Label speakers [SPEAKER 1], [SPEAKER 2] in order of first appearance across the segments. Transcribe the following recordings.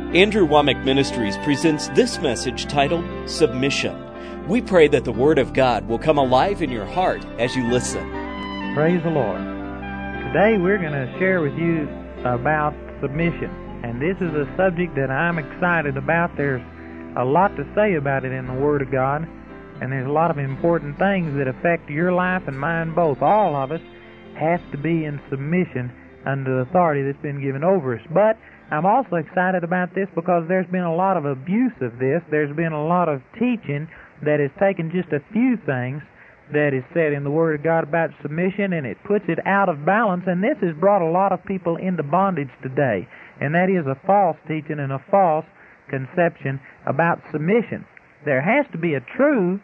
[SPEAKER 1] Andrew Womack Ministries presents this message titled Submission. We pray that the Word of God will come alive in your heart as you listen.
[SPEAKER 2] Praise the Lord. Today we're going to share with you about submission. And this is a subject that I'm excited about. There's a lot to say about it in the Word of God. And there's a lot of important things that affect your life and mine both. All of us have to be in submission under the authority that's been given over us. But I'm also excited about this because there's been a lot of abuse of this. There's been a lot of teaching that has taken just a few things that is said in the Word of God about submission, and it puts it out of balance, and this has brought a lot of people into bondage today. And that is a false teaching and a false conception about submission. There has to be a truth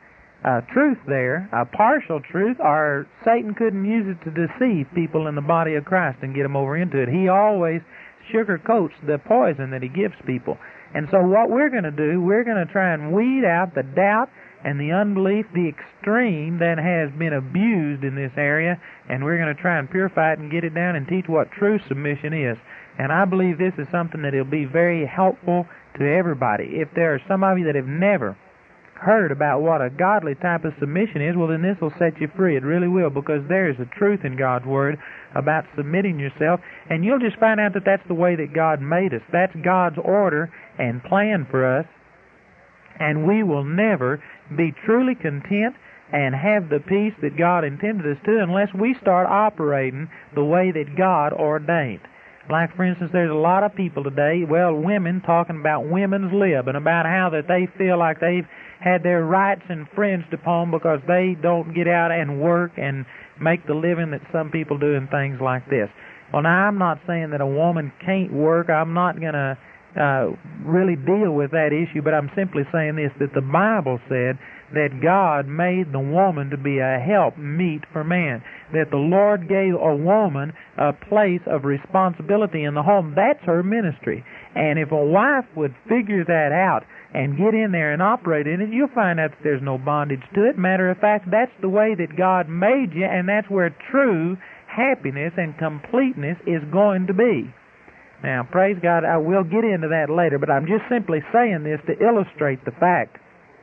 [SPEAKER 2] there, a partial truth, or Satan couldn't use it to deceive people in the body of Christ and get them over into it. He always sugarcoats the poison that he gives people. And so what we're going to do, we're going to try and weed out the doubt and the unbelief, the extreme that has been abused in this area, and we're going to try and purify it and get it down and teach what true submission is. And I believe this is something that will be very helpful to everybody. If there are some of you that have never heard about what a godly type of submission is, well, then this will set you free. It really will, because there is a truth in God's Word about submitting yourself, and you'll just find out that that's the way that God made us. That's God's order and plan for us, and we will never be truly content and have the peace that God intended us to unless we start operating the way that God ordained. Like, for instance, there's a lot of people today, women talking about women's lib and about how that they feel like they've had their rights infringed upon because they don't get out and work and make the living that some people do and things like this. Well, now, I'm not saying that a woman can't work. I'm not going to really deal with that issue, but I'm simply saying this, that the Bible said that God made the woman to be a help meet for man, that the Lord gave a woman a place of responsibility in the home. That's her ministry. And if a wife would figure that out and get in there and operate in it, you'll find out that there's no bondage to it. Matter of fact, that's the way that God made you, and that's where true happiness and completeness is going to be. Now, praise God, I will get into that later, but I'm just simply saying this to illustrate the fact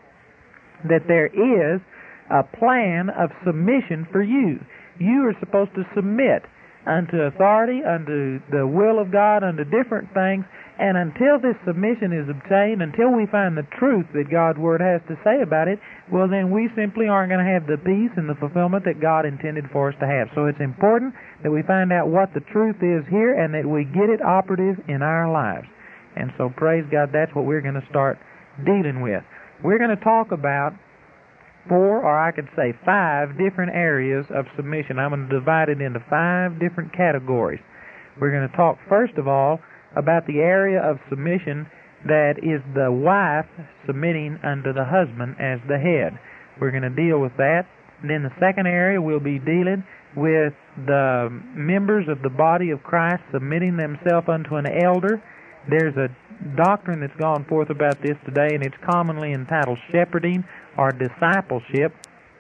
[SPEAKER 2] that there is a plan of submission for you. You are supposed to submit unto authority, unto the will of God, unto different things, and until this submission is obtained, until we find the truth that God's Word has to say about it, well, then we simply aren't going to have the peace and the fulfillment that God intended for us to have. So it's important that we find out what the truth is here and that we get it operative in our lives. And so, praise God, that's what we're going to start dealing with. We're going to talk about 4, or I could say 5 different areas of submission. I'm going to divide it into 5 different categories. We're going to talk, first of all, about the area of submission that is the wife submitting unto the husband as the head. We're going to deal with that. And then the second area, we'll be dealing with the members of the body of Christ submitting themselves unto an elder. There's a doctrine that's gone forth about this today, and it's commonly entitled shepherding or discipleship,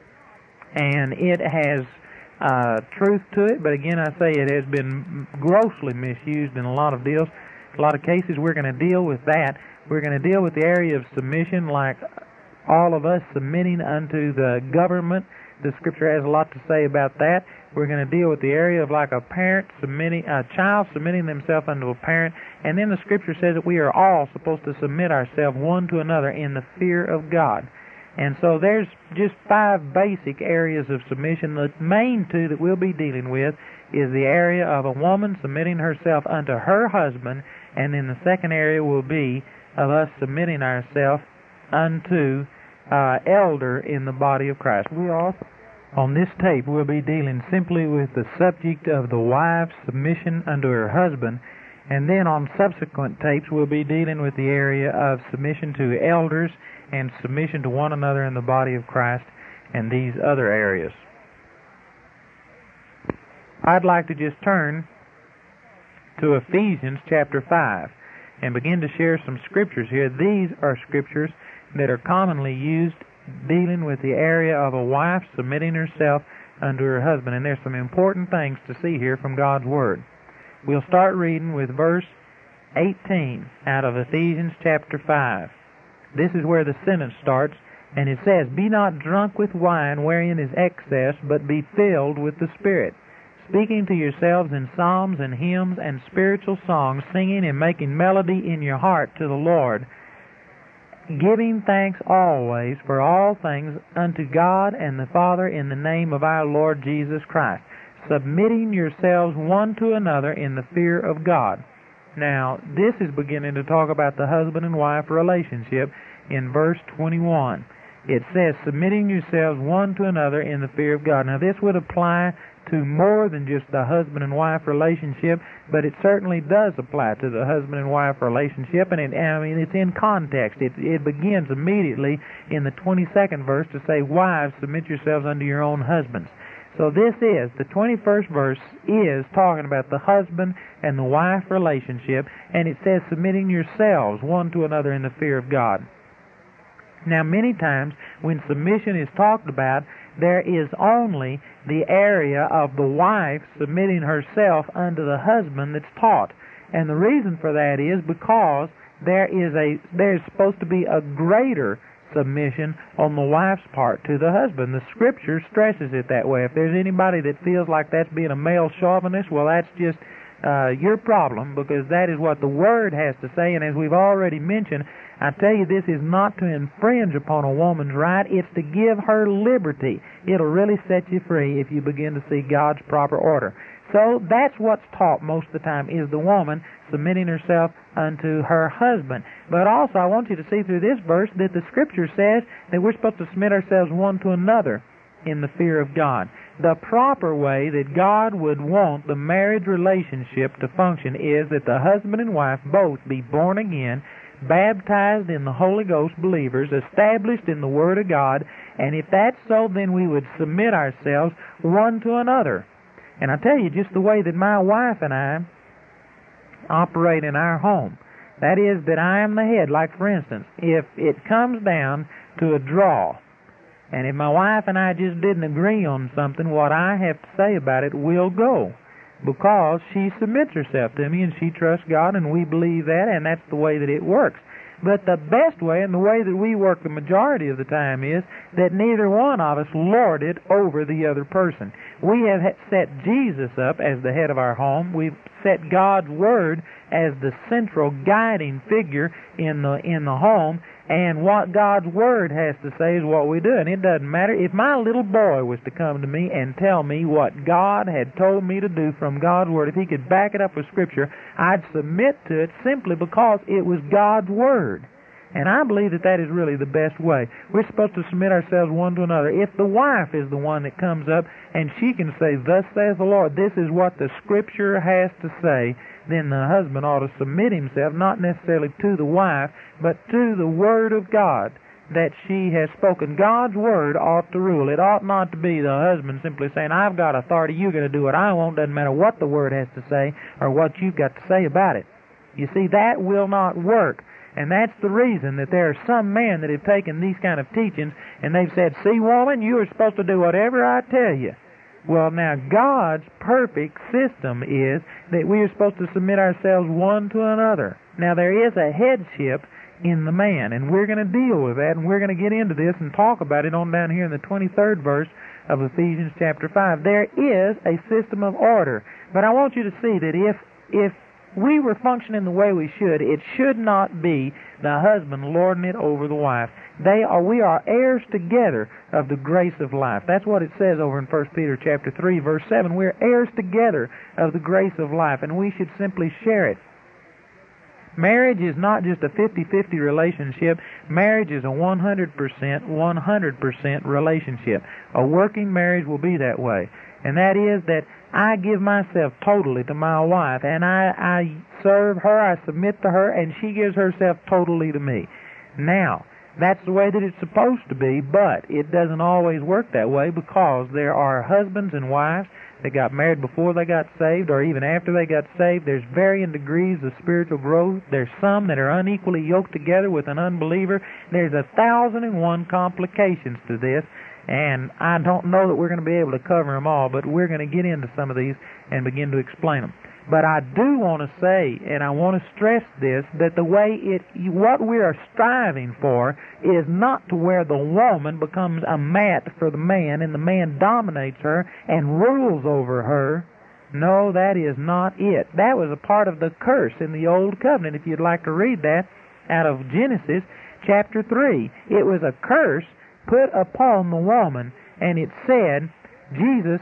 [SPEAKER 2] and it has truth to it, but again, I say it has been grossly misused in a lot of deals. A lot of cases, we're going to deal with that. We're going to deal with the area of submission, like all of us submitting unto the government. The Scripture has a lot to say about that. We're going to deal with the area of like a child submitting themselves unto a parent. And then the Scripture says that we are all supposed to submit ourselves one to another in the fear of God. And so there's just 5 basic areas of submission. The main 2 that we'll be dealing with is the area of a woman submitting herself unto her husband, and then the second area will be of us submitting ourselves unto elder in the body of Christ. We also, on this tape, we'll be dealing simply with the subject of the wife's submission unto her husband, and then on subsequent tapes we'll be dealing with the area of submission to elders and submission to one another in the body of Christ and these other areas. I'd like to just turn to Ephesians chapter 5 and begin to share some scriptures here. These are scriptures that are commonly used dealing with the area of a wife submitting herself unto her husband. And there's some important things to see here from God's Word. We'll start reading with verse 18 out of Ephesians chapter 5. This is where the sentence starts, and it says, "Be not drunk with wine wherein is excess, but be filled with the Spirit, speaking to yourselves in psalms and hymns and spiritual songs, singing and making melody in your heart to the Lord, giving thanks always for all things unto God and the Father in the name of our Lord Jesus Christ, submitting yourselves one to another in the fear of God." Now, this is beginning to talk about the husband and wife relationship in verse 21. It says, submitting yourselves one to another in the fear of God. Now, this would apply to more than just the husband and wife relationship, but it certainly does apply to the husband and wife relationship, and it's in context. It begins immediately in the 22nd verse to say, "Wives, submit yourselves unto your own husbands." So this is, the 21st verse is talking about the husband and the wife relationship, and it says, submitting yourselves one to another in the fear of God. Now, many times when submission is talked about, there is only the area of the wife submitting herself unto the husband that's taught. And the reason for that is because there's supposed to be a greater submission on the wife's part to the husband. The Scripture stresses it that way. If there's anybody that feels like that's being a male chauvinist, well, that's just your problem, because that is what the Word has to say. And as we've already mentioned, I tell you, this is not to infringe upon a woman's right. It's to give her liberty. It'll really set you free if you begin to see God's proper order. So that's what's taught most of the time, is the woman submitting herself unto her husband. But also, I want you to see through this verse that the Scripture says that we're supposed to submit ourselves one to another in the fear of God. The proper way that God would want the marriage relationship to function is that the husband and wife both be born again, baptized in the Holy Ghost believers, established in the Word of God, and if that's so, then we would submit ourselves one to another. And I tell you, just the way that my wife and I operate in our home, that is that I am the head. Like, for instance, if it comes down to a draw, and if my wife and I just didn't agree on something, what I have to say about it will go, because she submits herself to me and she trusts God, and we believe that, and that's the way that it works. But the best way, and the way that we work the majority of the time, is that neither one of us lord it over the other person. We have set Jesus up as the head of our home. We've set God's Word as the central guiding figure in the home, and what God's Word has to say is what we do. And it doesn't matter if my little boy was to come to me and tell me what God had told me to do from God's Word, if he could back it up with Scripture, I'd submit to it simply because it was God's Word. And I believe that that is really the best way. We're supposed to submit ourselves one to another. If the wife is the one that comes up and she can say, "Thus saith the Lord," this is what the Scripture has to say, then the husband ought to submit himself, not necessarily to the wife, but to the Word of God that she has spoken. God's Word ought to rule. It ought not to be the husband simply saying, "I've got authority, you're going to do what I want, doesn't matter what the Word has to say or what you've got to say about it." You see, that will not work. And that's the reason that there are some men that have taken these kind of teachings and they've said, "See, woman, you are supposed to do whatever I tell you." Well, now, God's perfect system is that we are supposed to submit ourselves one to another. Now, there is a headship in the man, and we're going to deal with that, and we're going to get into this and talk about it on down here in the 23rd verse of Ephesians chapter 5. There is a system of order, but I want you to see that if we were functioning the way we should, it should not be the husband lording it over the wife. We are heirs together of the grace of life. That's what it says over in 1 Peter chapter 3, verse 7. We're heirs together of the grace of life, and we should simply share it. Marriage is not just a 50-50 relationship. Marriage is a 100% relationship. A working marriage will be that way. And that is that I give myself totally to my wife, and I serve her, I submit to her, and she gives herself totally to me. Now, that's the way that it's supposed to be, but it doesn't always work that way, because there are husbands and wives that got married before they got saved, or even after they got saved. There's varying degrees of spiritual growth. There's some that are unequally yoked together with an unbeliever. There's 1,001 complications to this. And I don't know that we're going to be able to cover them all, but we're going to get into some of these and begin to explain them. But I do want to say, and I want to stress this, that what we are striving for is not to where the woman becomes a mat for the man and the man dominates her and rules over her. No, that is not it. That was a part of the curse in the Old Covenant, if you'd like to read that out of Genesis chapter 3. It was a curse put upon the woman, and it said, it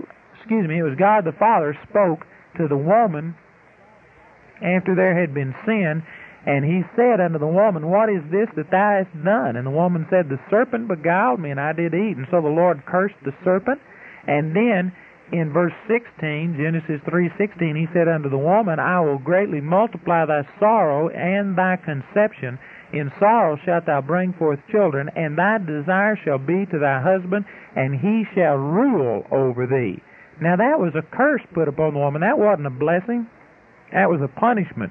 [SPEAKER 2] was God the Father spoke to the woman after there had been sin, and he said unto the woman, What is this that thou hast done? And the woman said, The serpent beguiled me, and I did eat. And so the Lord cursed the serpent. And then in verse 16, Genesis 3:16, he said unto the woman, I will greatly multiply thy sorrow and thy conception. In sorrow shalt thou bring forth children, and thy desire shall be to thy husband, and he shall rule over thee. Now that was a curse put upon the woman. That wasn't a blessing. That was a punishment.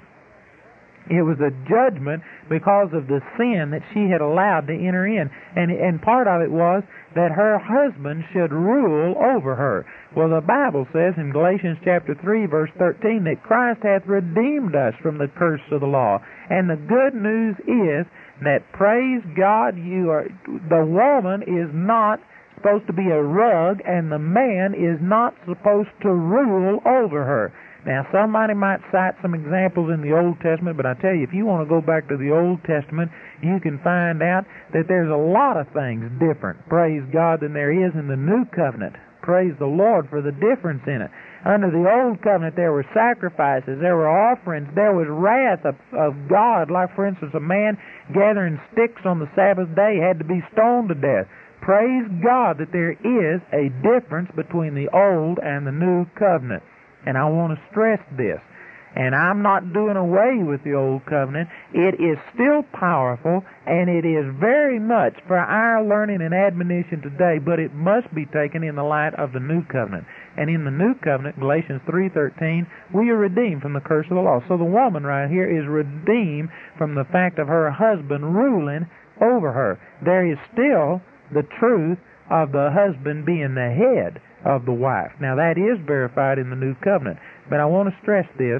[SPEAKER 2] It was a judgment because of the sin that she had allowed to enter in. And part of it was that her husband should rule over her. Well, the Bible says in Galatians chapter 3, verse 13, that Christ hath redeemed us from the curse of the law. And the good news is that, praise God, the woman is not supposed to be a rug, and the man is not supposed to rule over her. Now, somebody might cite some examples in the Old Testament, but I tell you, if you want to go back to the Old Testament, you can find out that there's a lot of things different, praise God, than there is in the New Covenant. Praise the Lord for the difference in it. Under the Old Covenant, there were sacrifices, there were offerings, there was wrath of God. Like, for instance, a man gathering sticks on the Sabbath day had to be stoned to death. Praise God that there is a difference between the Old and the New Covenant. And I want to stress this. And I'm not doing away with the Old Covenant. It is still powerful, and it is very much for our learning and admonition today, but it must be taken in the light of the New Covenant. And in the New Covenant, Galatians 3:13, we are redeemed from the curse of the law. So the woman right here is redeemed from the fact of her husband ruling over her. There is still the truth of the husband being the head of the wife. Now that is verified in the New Covenant. But I want to stress this,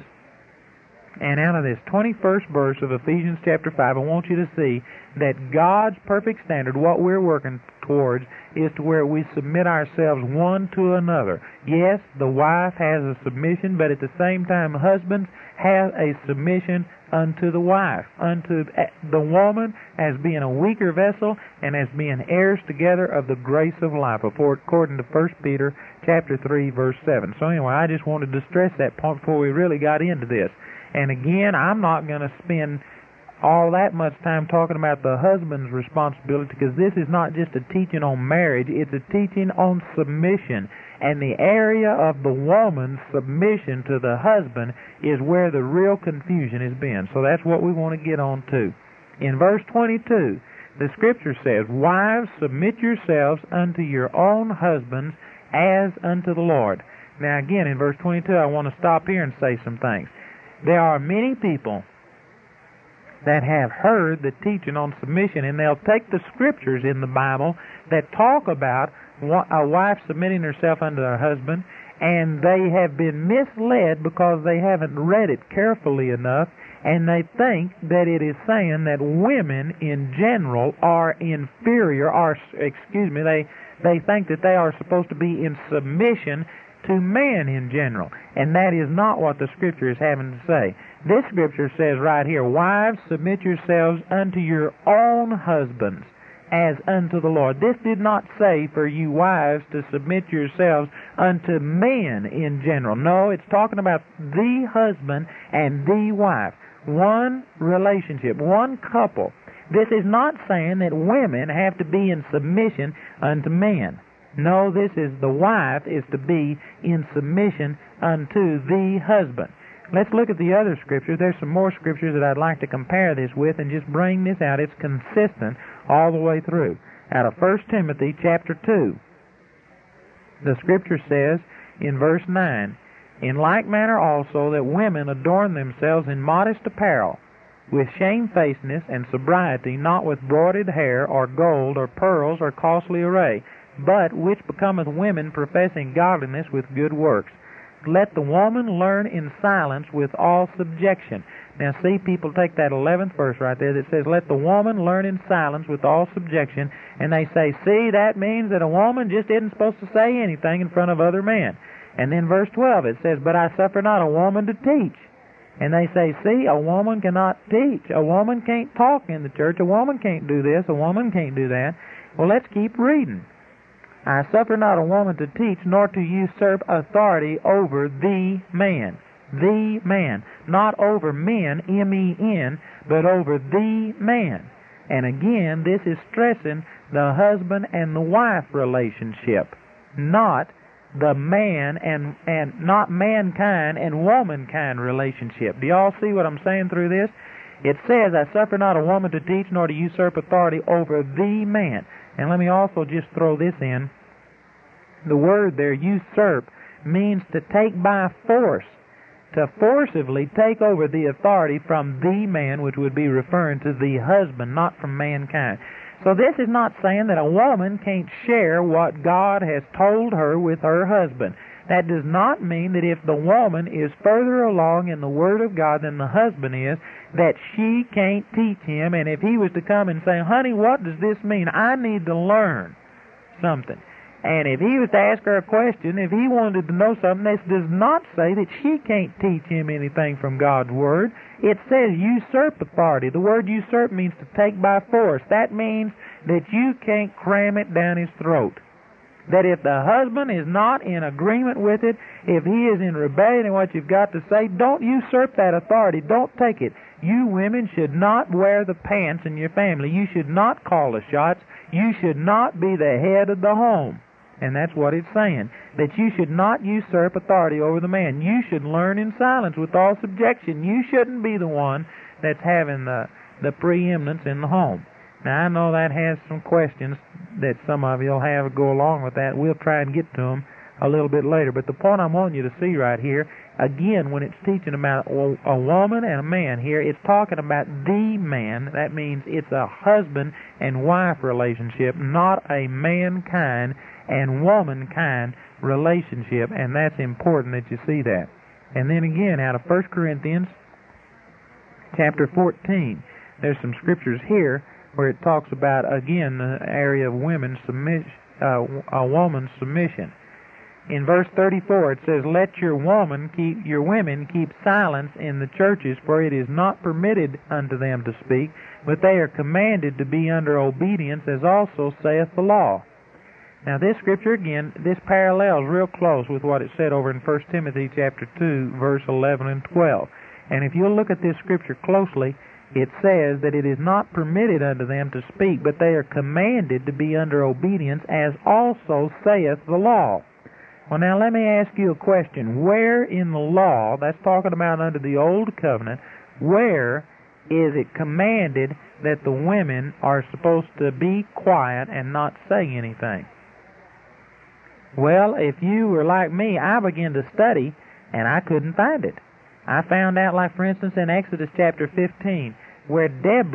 [SPEAKER 2] and out of this 21st verse of Ephesians chapter 5, I want you to see that God's perfect standard, what we're working towards, is to where we submit ourselves one to another. Yes, the wife has a submission, but at the same time, husbands have a submission unto the wife, unto the woman as being a weaker vessel and as being heirs together of the grace of life, according to 1 Peter chapter 3, verse 7. So anyway, I just wanted to stress that point before we really got into this. And again, I'm not going to spend all that much time talking about the husband's responsibility, because this is not just a teaching on marriage, it's a teaching on submission. And the area of the woman's submission to the husband is where the real confusion has been. So that's what we want to get on to. In verse 22, the Scripture says, Wives, submit yourselves unto your own husbands as unto the Lord. Now again, in verse 22, I want to stop here and say some things. There are many people that have heard the teaching on submission, and they'll take the Scriptures in the Bible that talk about a wife submitting herself unto her husband, and they have been misled because they haven't read it carefully enough, and they think that it is saying that women in general are inferior, they think that they are supposed to be in submission to man in general. And that is not what the Scripture is having to say. This Scripture says right here, Wives, submit yourselves unto your own husbands as unto the Lord. This did not say for you wives to submit yourselves unto men in general. No, it's talking about the husband and the wife. One relationship, one couple. This is not saying that women have to be in submission unto men. No, this is the wife is to be in submission unto the husband. Let's look at the other Scriptures. There's some more Scriptures that I'd like to compare this with and just bring this out. It's consistent all the way through. Out of 1 Timothy chapter 2, the Scripture says in verse 9, In like manner also that women adorn themselves in modest apparel, with shamefacedness and sobriety, not with broided hair, or gold, or pearls, or costly array, but which becometh women professing godliness with good works. let the woman learn in silence with all subjection. Now see, people take that 11th verse right there that says, let the woman learn in silence with all subjection, and they say, see, that means that a woman just isn't supposed to say anything in front of other men. And then verse 12, it says, but I suffer not a woman to teach. And they say, see, a woman cannot teach. A woman can't talk in the church. A woman can't do this. A woman can't do that. Well, let's keep reading. I suffer not a woman to teach, nor to usurp authority over the man. The man. Not over men, M-E-N, but over the man. And again, this is stressing the husband and the wife relationship, not the man and not mankind and womankind relationship. Do y'all see what I'm saying through this? It says, I suffer not a woman to teach, nor to usurp authority over the man. And let me also just throw this in. The word there, usurp, means to take by force, to forcibly take over the authority from the man, which would be referring to the husband, not from mankind. So this is not saying that a woman can't share what God has told her with her husband. That does not mean that if the woman is further along in the Word of God than the husband is, that she can't teach him. And if he was to come and say, honey, what does this mean? I need to learn something. And if he was to ask her a question, if he wanted to know something, this does not say that she can't teach him anything from God's Word. It says usurp authority. The word usurp means to take by force. That means that you can't cram it down his throat. That if the husband is not in agreement with it, if he is in rebellion in what you've got to say, don't usurp that authority. Don't take it. You women should not wear the pants in your family. You should not call the shots. You should not be the head of the home. And that's what it's saying, that you should not usurp authority over the man. You should learn in silence with all subjection. You shouldn't be the one that's having the preeminence in the home. Now, I know that has some questions that some of you will have go along with that. We'll try and get to them a little bit later. But the point I want you to see right here, again, when it's teaching about a woman and a man here, it's talking about the man. That means it's a husband and wife relationship, not a mankind and womankind relationship, and that's important that you see that. And then again, out of 1 Corinthians chapter 14, there's some scriptures here where it talks about, again, the area of women's a woman's submission. In verse 34, it says, let your women keep silence in the churches, for it is not permitted unto them to speak, but they are commanded to be under obedience, as also saith the law. Now this scripture, again, this parallels real close with what it said over in 1 Timothy chapter 2, verse 11 and 12. And if you'll look at this scripture closely, it says that it is not permitted unto them to speak, but they are commanded to be under obedience, as also saith the law. Well, now let me ask you a question. Where in the law, that's talking about under the Old Covenant, where is it commanded that the women are supposed to be quiet and not say anything? Well, if you were like me, I began to study, and I couldn't find it. I found out, like, for instance, in Exodus chapter 15, where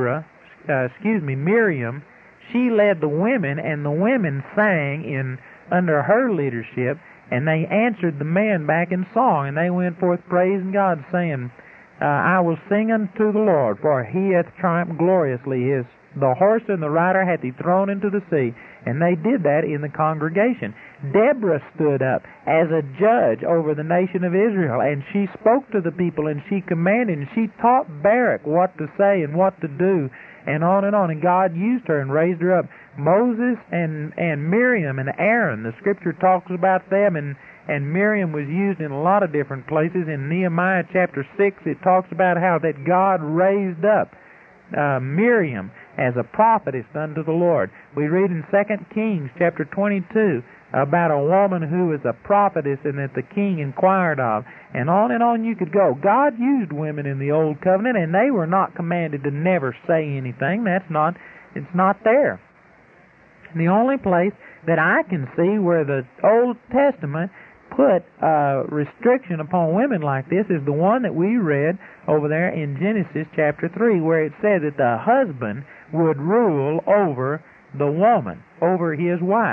[SPEAKER 2] Miriam, she led the women, and the women sang under her leadership, and they answered the men back in song, and they went forth praising God, saying, I will sing unto the Lord, for he hath triumphed gloriously. The horse and the rider hath he thrown into the sea. And they did that in the congregation. Deborah stood up as a judge over the nation of Israel, and she spoke to the people, and she commanded, and she taught Barak what to say and what to do, and on. And God used her and raised her up. Moses and Miriam and Aaron, the scripture talks about them, and Miriam was used in a lot of different places. In Nehemiah chapter 6, it talks about how that God raised up Miriam as a prophetess unto the Lord. We read in 2 Kings chapter 22 about a woman who was a prophetess and that the king inquired of. And on you could go. God used women in the Old Covenant, and they were not commanded to never say anything. It's not there. The only place that I can see where the Old Testament put a restriction upon women like this is the one that we read over there in Genesis chapter 3, where it said that the husband would rule over the woman, over his wife.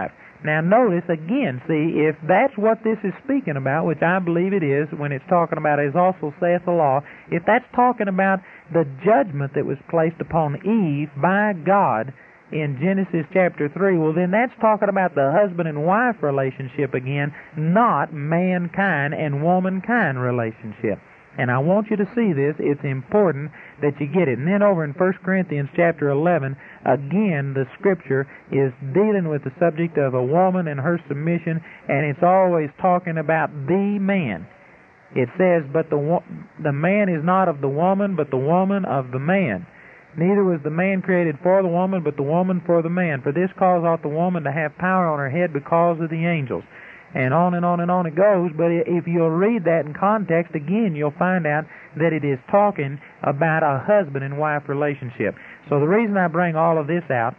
[SPEAKER 2] Now notice again, see, if that's what this is speaking about, which I believe it is when it's talking about as also saith the law, if that's talking about the judgment that was placed upon Eve by God in Genesis chapter 3, well then that's talking about the husband and wife relationship again, not mankind and womankind relationship. And I want you to see this. It's important that you get it. And then over in 1 Corinthians chapter 11, again, the Scripture is dealing with the subject of a woman and her submission, and it's always talking about the man. It says, but the man is not of the woman, but the woman of the man. Neither was the man created for the woman, but the woman for the man. For this cause ought the woman to have power on her head because of the angels. And on and on and on it goes, but if you'll read that in context, again, you'll find out that it is talking about a husband and wife relationship. So the reason I bring all of this out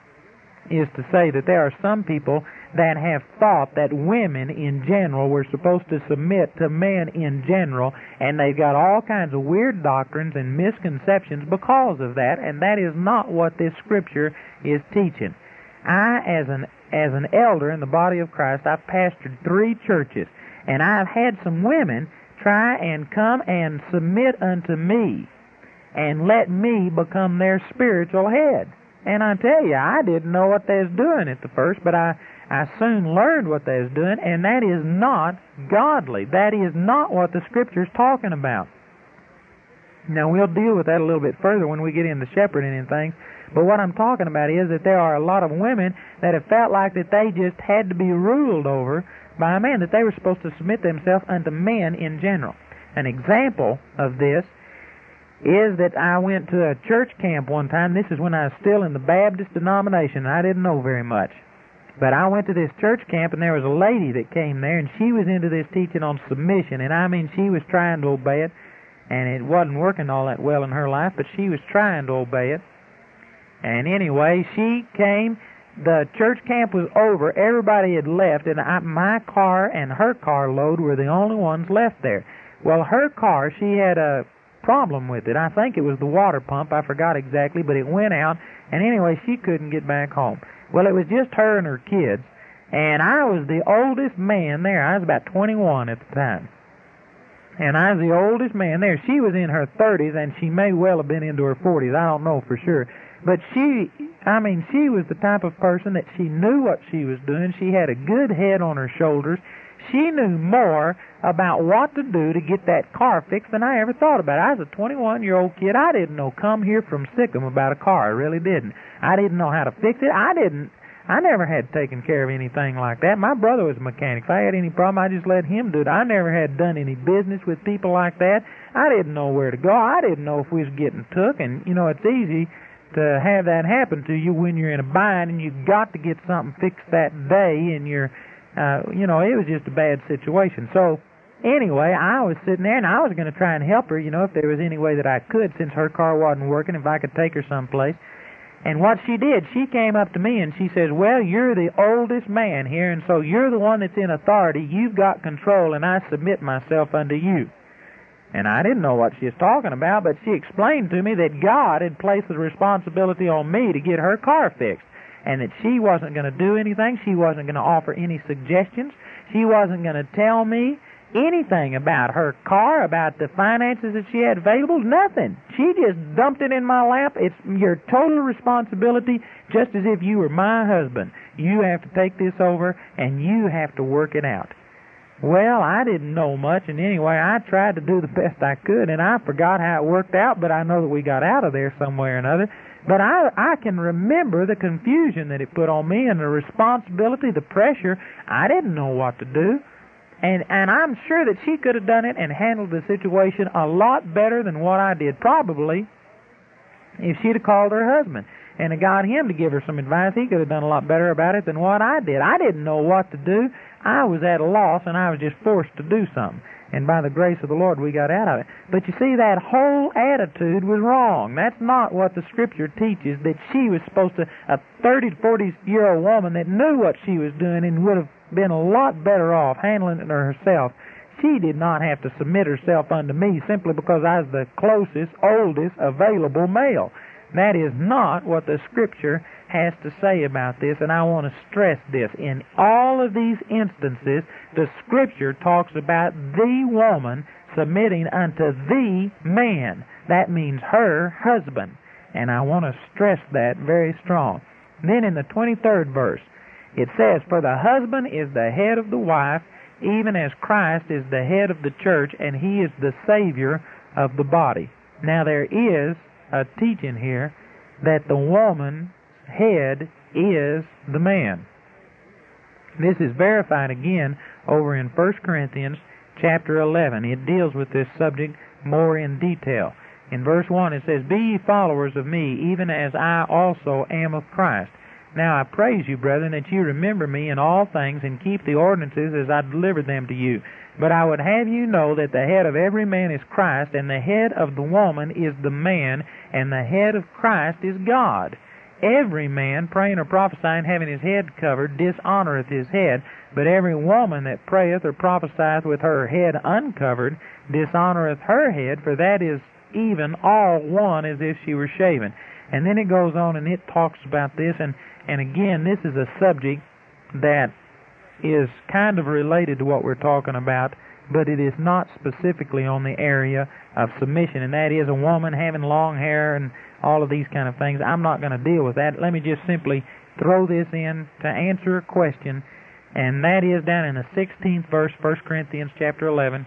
[SPEAKER 2] is to say that there are some people that have thought that women in general were supposed to submit to men in general, and they've got all kinds of weird doctrines and misconceptions because of that, and that is not what this Scripture is teaching. I, as an elder in the body of Christ, I've pastored 3 churches, and I've had some women try and come and submit unto me and let me become their spiritual head. And I tell you, I didn't know what they was doing at the first, but I soon learned what they was doing, and that is not godly. That is not what the Scripture's talking about. Now, we'll deal with that a little bit further when we get into shepherding and things. But what I'm talking about is that there are a lot of women that have felt like that they just had to be ruled over by a man, that they were supposed to submit themselves unto men in general. An example of this is that I went to a church camp one time. This is when I was still in the Baptist denomination, and I didn't know very much. But I went to this church camp, and there was a lady that came there, and she was into this teaching on submission. And I mean, she was trying to obey it, and it wasn't working all that well in her life, but she was trying to obey it. And anyway, she came, the church camp was over, everybody had left, and my car and her car load were the only ones left there. Well, her car, she had a problem with it. I think it was the water pump, I forgot exactly, but it went out, and anyway, she couldn't get back home. Well, it was just her and her kids, and I was the oldest man there. I was about 21 at the time. And I was the oldest man there. She was in her 30s, and she may well have been into her 40s. I don't know for sure. But she was the type of person that she knew what she was doing. She had a good head on her shoulders. She knew more about what to do to get that car fixed than I ever thought about. I was a 21-year-old kid. I didn't know come here from Sikkim about a car. I really didn't. I didn't know how to fix it. I never had taken care of anything like that. My brother was a mechanic. If I had any problem, I just let him do it. I never had done any business with people like that. I didn't know where to go. I didn't know if we was getting took. And, you know, it's easy to have that happen to you when you're in a bind and you've got to get something fixed that day and you're, it was just a bad situation. So, anyway, I was sitting there and I was going to try and help her, if there was any way that I could, since her car wasn't working, if I could take her someplace. And what she did, she came up to me and she says, well, you're the oldest man here, and so you're the one that's in authority. You've got control, and I submit myself unto you. And I didn't know what she was talking about, but she explained to me that God had placed the responsibility on me to get her car fixed, and that she wasn't going to do anything. She wasn't going to offer any suggestions. She wasn't going to tell me anything about her car, about the finances that she had available, nothing. She just dumped it in my lap. It's your total responsibility, just as if you were my husband. You have to take this over, and you have to work it out. Well, I didn't know much, and anyway, I tried to do the best I could, and I forgot how it worked out, but I know that we got out of there some way or another. But I can remember the confusion that it put on me, and the responsibility, the pressure. I didn't know what to do. And I'm sure that she could have done it and handled the situation a lot better than what I did, probably, if she'd have called her husband and got him to give her some advice. He could have done a lot better about it than what I did. I didn't know what to do. I was at a loss, and I was just forced to do something. And by the grace of the Lord, we got out of it. But you see, that whole attitude was wrong. That's not what the Scripture teaches, that she was supposed to, a 30 to 40-year-old woman that knew what she was doing and would have been a lot better off handling it herself. She did not have to submit herself unto me simply because I was the closest, oldest available male. That is not what the Scripture has to say about this, and I want to stress this. In all of these instances, the Scripture talks about the woman submitting unto the man. That means her husband. And I want to stress that very strong. Then in the 23rd verse, it says, "For the husband is the head of the wife, even as Christ is the head of the church, and he is the Savior of the body." Now there is a teaching here that the woman's head is the man. This is verified again over in 1 Corinthians chapter 11. It deals with this subject more in detail. In verse 1 it says, "Be ye followers of me, even as I also am of Christ. Now I praise you, brethren, that you remember me in all things, and keep the ordinances as I delivered them to you. But I would have you know that the head of every man is Christ, and the head of the woman is the man, and the head of Christ is God. Every man praying or prophesying, having his head covered, dishonoreth his head. But every woman that prayeth or prophesieth with her head uncovered, dishonoreth her head, for that is even all one as if she were shaven." And then it goes on and it talks about this, and again, this is a subject that is kind of related to what we're talking about, but it is not specifically on the area of submission, and that is a woman having long hair and all of these kind of things. I'm not going to deal with that. Let me just simply throw this in to answer a question, and that is down in the 16th verse, 1 Corinthians chapter 11.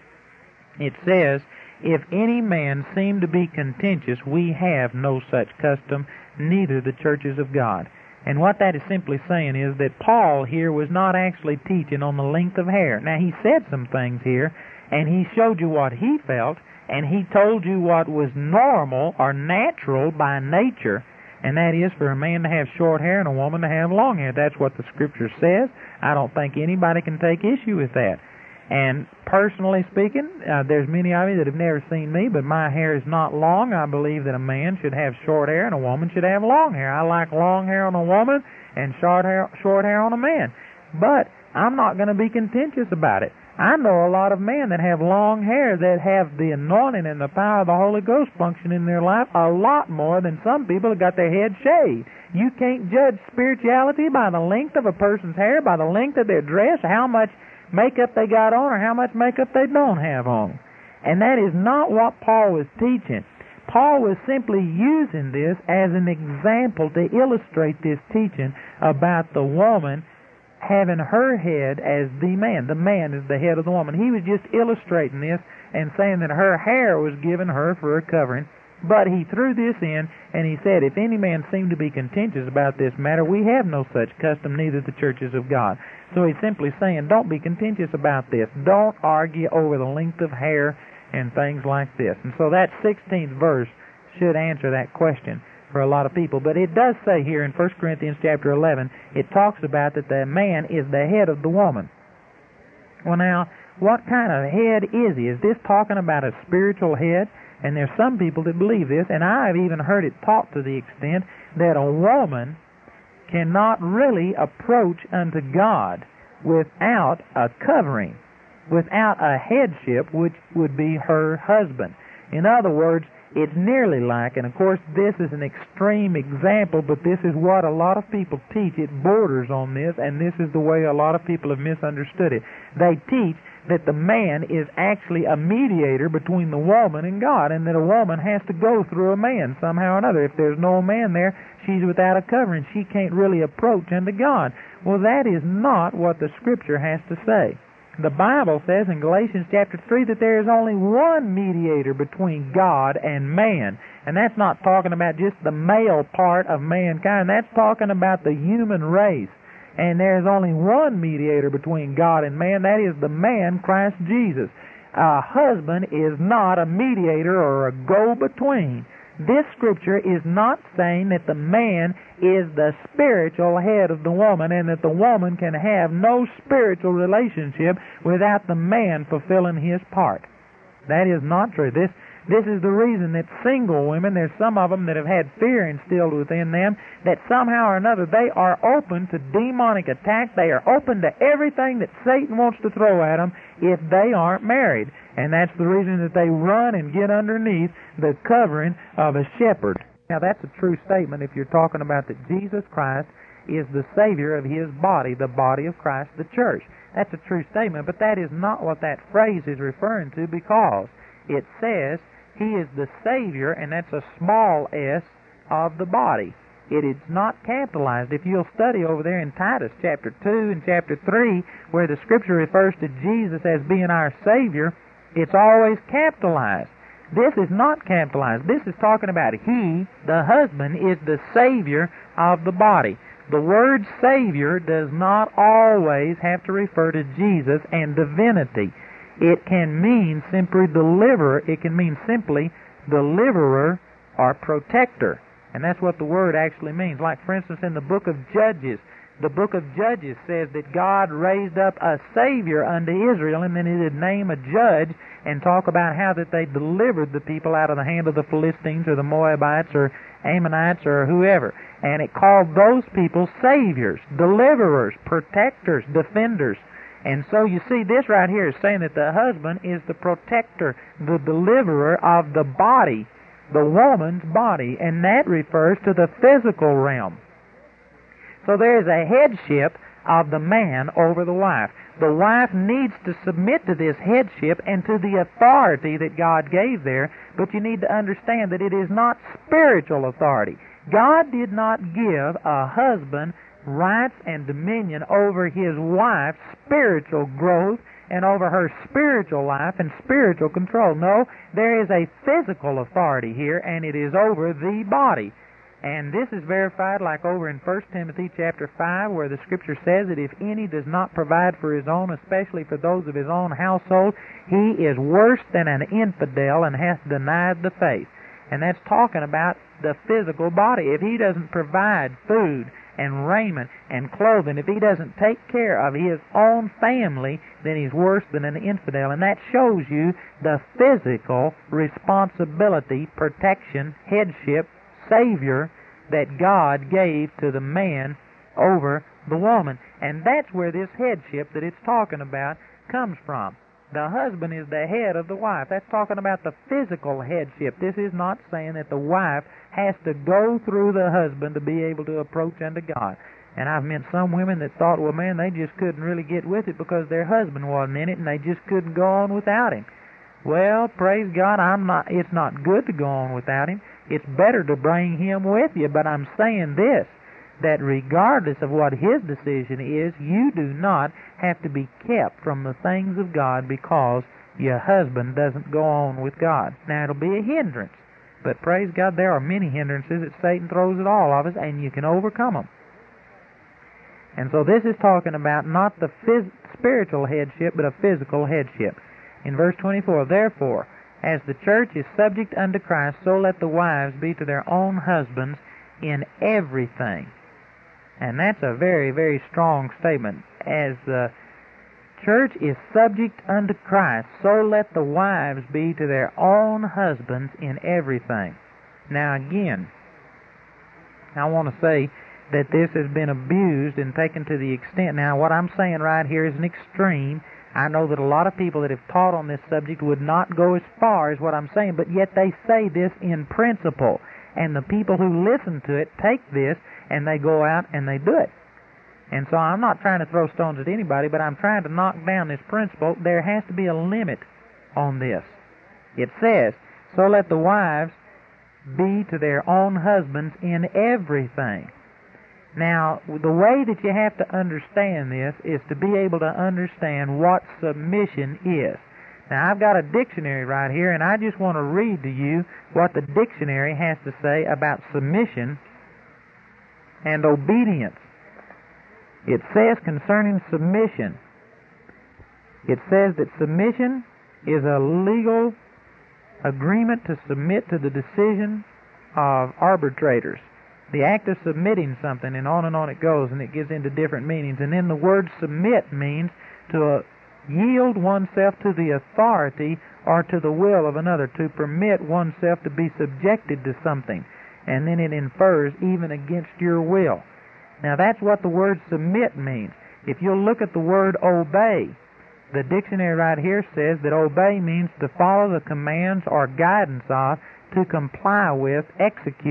[SPEAKER 2] It says, "If any man seem to be contentious, we have no such custom, neither the churches of God." And what that is simply saying is that Paul here was not actually teaching on the length of hair. Now, he said some things here, and he showed you what he felt, and he told you what was normal or natural by nature, and that is for a man to have short hair and a woman to have long hair. That's what the Scripture says. I don't think anybody can take issue with that. And personally speaking, there's many of you that have never seen me, but my hair is not long. I believe that a man should have short hair and a woman should have long hair. I like long hair on a woman and short hair on a man. But I'm not going to be contentious about it. I know a lot of men that have long hair that have the anointing and the power of the Holy Ghost function in their life a lot more than some people that got their head shaved. You can't judge spirituality by the length of a person's hair, by the length of their dress, how much makeup they got on, or how much makeup they don't have on. And that is not what Paul was teaching. Paul was simply using this as an example to illustrate this teaching about the woman having her head as the man. The man is the head of the woman. He was just illustrating this and saying that her hair was given her for a covering. But he threw this in, and he said, "If any man seem to be contentious about this matter, we have no such custom, neither the churches of God." So he's simply saying, don't be contentious about this. Don't argue over the length of hair and things like this. And so that 16th verse should answer that question for a lot of people. But it does say here in 1 Corinthians chapter 11, it talks about that the man is the head of the woman. Well, now, what kind of head is he? Is this talking about a spiritual head? And there's some people that believe this, and I've even heard it taught to the extent that a woman cannot really approach unto God without a covering, without a headship, which would be her husband. In other words, it's nearly like, and of course this is an extreme example, but this is what a lot of people teach. It borders on this, and this is the way a lot of people have misunderstood it. They teach that the man is actually a mediator between the woman and God, and that a woman has to go through a man somehow or another. If there's no man there, she's without a covering. She can't really approach unto God. Well, that is not what the Scripture has to say. The Bible says in Galatians chapter 3 that there is only one mediator between God and man. And that's not talking about just the male part of mankind. That's talking about the human race. And there is only one mediator between God and man. That is the man, Christ Jesus. A husband is not a mediator or a go-between. This Scripture is not saying that the man is the spiritual head of the woman and that the woman can have no spiritual relationship without the man fulfilling his part. That is not true. This is the reason that single women, there's some of them that have had fear instilled within them, that somehow or another they are open to demonic attack. They are open to everything that Satan wants to throw at them if they aren't married. And that's the reason that they run and get underneath the covering of a shepherd. Now, that's a true statement if you're talking about that Jesus Christ is the Savior of His body, the body of Christ, the church. That's a true statement, but that is not what that phrase is referring to, because it says He is the Savior, and that's a small s, of the body. It is not capitalized. If you'll study over there in Titus chapter 2 and chapter 3, where the Scripture refers to Jesus as being our Savior, it's always capitalized. This is not capitalized. This is talking about He, the husband, is the Savior of the body. The word Savior does not always have to refer to Jesus and divinity. It can mean simply deliverer. It can mean simply deliverer or protector. And that's what the word actually means. Like, for instance, in the book of Judges, the book of Judges says that God raised up a Savior unto Israel, and then He did name a judge and talk about how that they delivered the people out of the hand of the Philistines or the Moabites or Ammonites or whoever. And it called those people Saviors, deliverers, protectors, defenders. And so you see, this right here is saying that the husband is the protector, the deliverer of the body, the woman's body, and that refers to the physical realm. So there is a headship of the man over the wife. The wife needs to submit to this headship and to the authority that God gave there, but you need to understand that it is not spiritual authority. God did not give a husband rights and dominion over his wife's spiritual growth and over her spiritual life and spiritual control. No, there is a physical authority here, and it is over the body. And this is verified like over in 1 Timothy chapter 5, where the Scripture says that if any does not provide for his own, especially for those of his own household, he is worse than an infidel and hath denied the faith. And that's talking about the physical body. If he doesn't provide food and raiment and clothing, if he doesn't take care of his own family, then he's worse than an infidel. And that shows you the physical responsibility, protection, headship, Savior that God gave to the man over the woman. And that's where this headship that it's talking about comes from. The husband is the head of the wife. That's talking about the physical headship. This is not saying that the wife has to go through the husband to be able to approach unto God. And I've met some women that thought, well, man, they just couldn't really get with it because their husband wasn't in it, and they just couldn't go on without him. Well, praise God, it's not good to go on without him. It's better to bring him with you. But I'm saying this, that regardless of what his decision is, you do not have to be kept from the things of God because your husband doesn't go on with God. Now, it'll be a hindrance, but praise God, there are many hindrances that Satan throws at all of us, and you can overcome them. And so this is talking about not the spiritual headship, but a physical headship. In verse 24, therefore, as the church is subject unto Christ, so let the wives be to their own husbands in everything. And that's a very, very strong statement. As the church is subject unto Christ, so let the wives be to their own husbands in everything. Now again, I want to say that this has been abused and taken to the extent. Now what I'm saying right here is an extreme. I know that a lot of people that have taught on this subject would not go as far as what I'm saying, but yet they say this in principle. And the people who listen to it take this and they go out and they do it. And so I'm not trying to throw stones at anybody, but I'm trying to knock down this principle. There has to be a limit on this. It says, so let the wives be to their own husbands in everything. Now, the way that you have to understand this is to be able to understand what submission is. Now, I've got a dictionary right here, and I just want to read to you what the dictionary has to say about submission and obedience. It says concerning submission, it says that submission is a legal agreement to submit to the decision of arbitrators. The act of submitting something, and on it goes, and it gives into different meanings. And then the word submit means to yield oneself to the authority or to the will of another, to permit oneself to be subjected to something. And then it infers even against your will. Now that's what the word submit means. If you'll look at the word obey, the dictionary right here says that obey means to follow the commands or guidance of, to comply with, execute.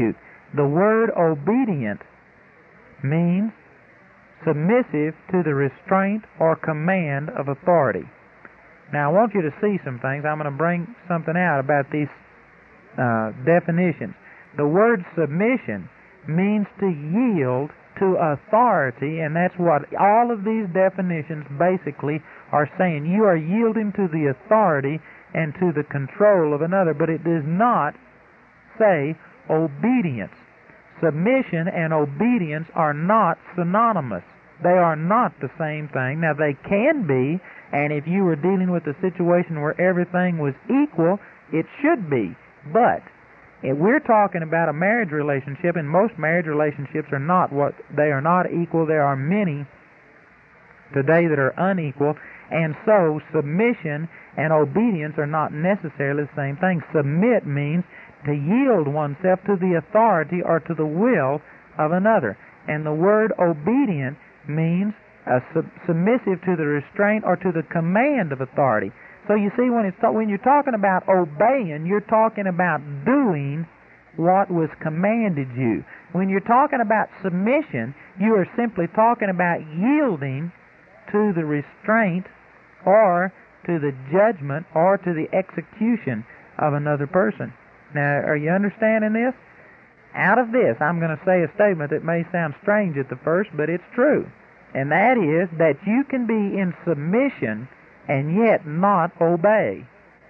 [SPEAKER 2] The word obedient means submissive to the restraint or command of authority. Now, I want you to see some things. I'm going to bring something out about these definitions. The word submission means to yield to authority, and that's what all of these definitions basically are saying. You are yielding to the authority and to the control of another, but it does not say obedience. Submission and obedience are not synonymous. They are not the same thing. Now, they can be, and if you were dealing with a situation where everything was equal, it should be. But if we're talking about a marriage relationship, and most marriage relationships are not equal. There are many today that are unequal, and so submission and obedience are not necessarily the same thing. Submit means to yield oneself to the authority or to the will of another. And the word obedient means submissive to the restraint or to the command of authority. So you see, when you're talking about obeying, you're talking about doing what was commanded you. When you're talking about submission, you are simply talking about yielding to the restraint or to the judgment or to the execution of another person. Now, are you understanding this? Out of this, I'm going to say a statement that may sound strange at the first, but it's true. And that is that you can be in submission and yet not obey.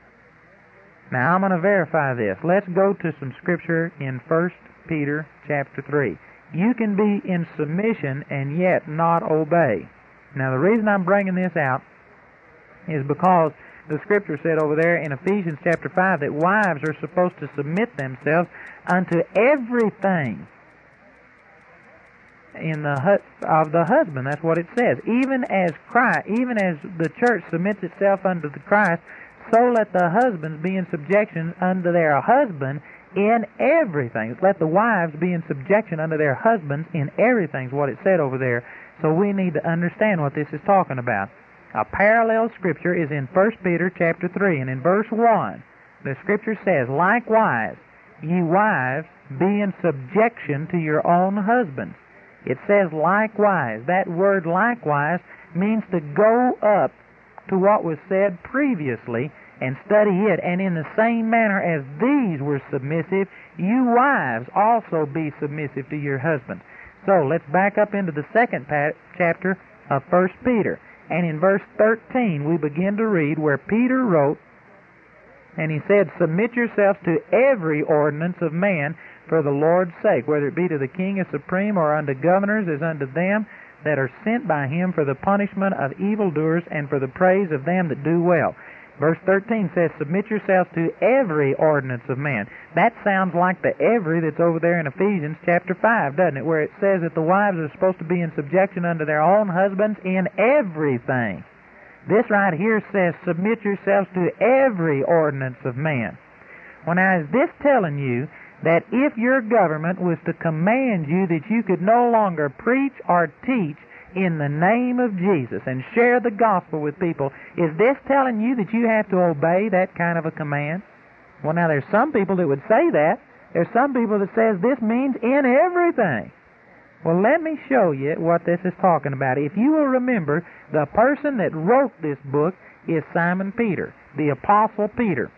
[SPEAKER 2] Now, I'm going to verify this. Let's go to some scripture in 1 Peter chapter 3. You can be in submission and yet not obey. Now, the reason I'm bringing this out is because the scripture said over there in Ephesians chapter 5 that wives are supposed to submit themselves unto everything of the husband. That's what it says. Even as the church submits itself unto the Christ, so let the husbands be in subjection unto their husband in everything. Let the wives be in subjection unto their husbands in everything is what it said over there. So we need to understand what this is talking about. A parallel scripture is in 1 Peter chapter 3, and in verse 1, the scripture says, "Likewise, ye wives, be in subjection to your own husbands." It says likewise. That word likewise means to go up to what was said previously and study it. And in the same manner as these were submissive, you wives also be submissive to your husbands. So let's back up into the second chapter of 1 Peter. And in verse 13 we begin to read where Peter wrote, and he said, "Submit yourselves to every ordinance of man for the Lord's sake, whether it be to the king as supreme, or unto governors as unto them that are sent by him for the punishment of evildoers and for the praise of them that do well." Verse 13 says, "Submit yourselves to every ordinance of man." That sounds like the every that's over there in Ephesians chapter 5, doesn't it? Where it says that the wives are supposed to be in subjection unto their own husbands in everything. This right here says, "Submit yourselves to every ordinance of man." Well, now, is this telling you that if your government was to command you that you could no longer preach or teach in the name of Jesus and share the gospel with people, is this telling you that you have to obey that kind of a command? Well, now, there's some people that would say that. There's some people that says this means in everything. Well, let me show you what this is talking about. If you will remember, the person that wrote this book is Simon Peter, the Apostle Peter.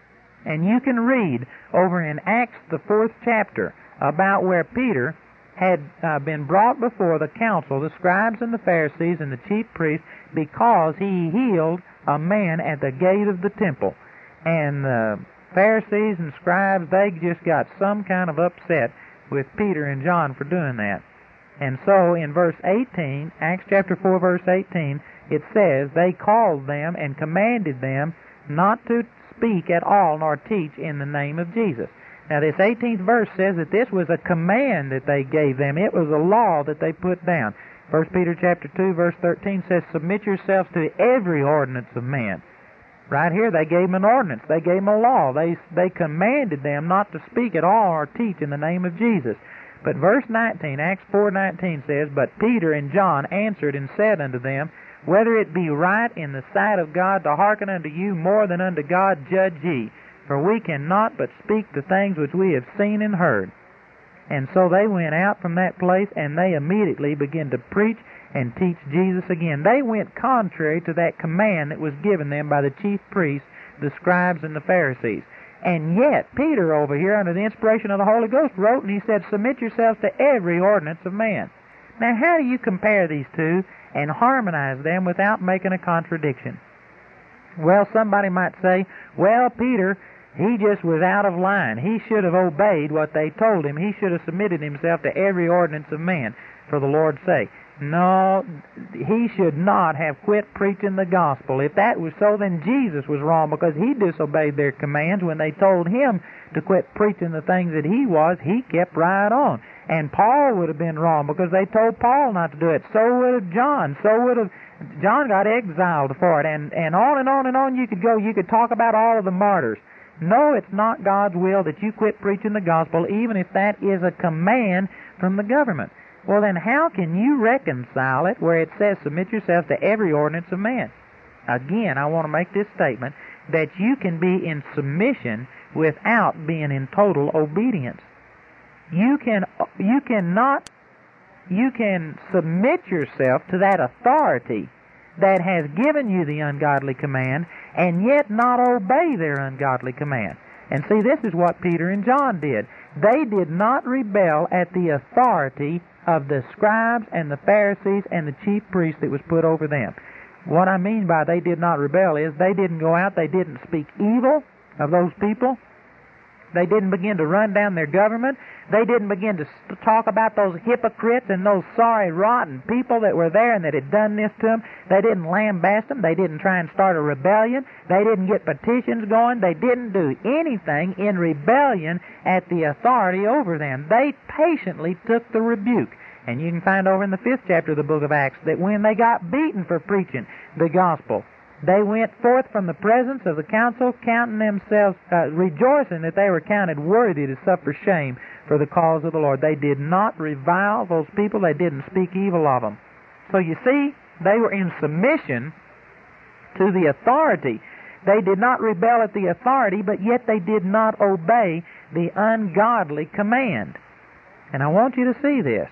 [SPEAKER 2] And you can read over in Acts, the 4th chapter, about where Peter had been brought before the council, the scribes and the Pharisees and the chief priests, because he healed a man at the gate of the temple. And the Pharisees and scribes, they just got some kind of upset with Peter and John for doing that. And so in verse 18, Acts chapter 4, verse 18, it says, "They called them and commanded them not to speak at all nor teach in the name of Jesus." Now this 18th verse says that this was a command that they gave them. It was a law that they put down. 1 Peter chapter 2, verse 13 says, "Submit yourselves to every ordinance of man." Right here they gave them an ordinance. They gave them a law. They commanded them not to speak at all or teach in the name of Jesus. But verse 19, Acts 4:19 says, "But Peter and John answered and said unto them, Whether it be right in the sight of God to hearken unto you more than unto God, judge ye. For we cannot but speak the things which we have seen and heard." And so they went out from that place, and they immediately began to preach and teach Jesus again. They went contrary to that command that was given them by the chief priests, the scribes, and the Pharisees. And yet, Peter over here, under the inspiration of the Holy Ghost, wrote, and he said, submit yourselves to every ordinance of man. Now, how do you compare these two and harmonize them without making a contradiction? Well, somebody might say, well, Peter, he just was out of line. He should have obeyed what they told him. He should have submitted himself to every ordinance of man for the Lord's sake. No, he should not have quit preaching the gospel. If that was so, then Jesus was wrong, because he disobeyed their commands when they told him to quit preaching the things that he was. He kept right on. And Paul would have been wrong, because they told Paul not to do it. So would have John. John got exiled for it. And on and on and on you could go. You could talk about all of the martyrs. No, it's not God's will that you quit preaching the gospel, even if that is a command from the government. Well, then how can you reconcile it where it says, submit yourselves to every ordinance of man? Again, I want to make this statement, that you can be in submission without being in total obedience. You can submit yourself to that authority that has given you the ungodly command, and yet not obey their ungodly command. And see, this is what Peter and John did. They did not rebel at the authority of the scribes and the Pharisees and the chief priests that was put over them. What I mean by they did not rebel is they didn't go out, they didn't speak evil of those people. They didn't begin to run down their government. They didn't begin to talk about those hypocrites and those sorry, rotten people that were there and that had done this to them. They didn't lambaste them. They didn't try and start a rebellion. They didn't get petitions going. They didn't do anything in rebellion at the authority over them. They patiently took the rebuke. And you can find over in the 5th chapter of the book of Acts that when they got beaten for preaching the gospel, they went forth from the presence of the council, counting themselves, rejoicing that they were counted worthy to suffer shame for the cause of the Lord. They did not revile those people. They didn't speak evil of them. So you see, they were in submission to the authority. They did not rebel at the authority, but yet they did not obey the ungodly command. And I want you to see this.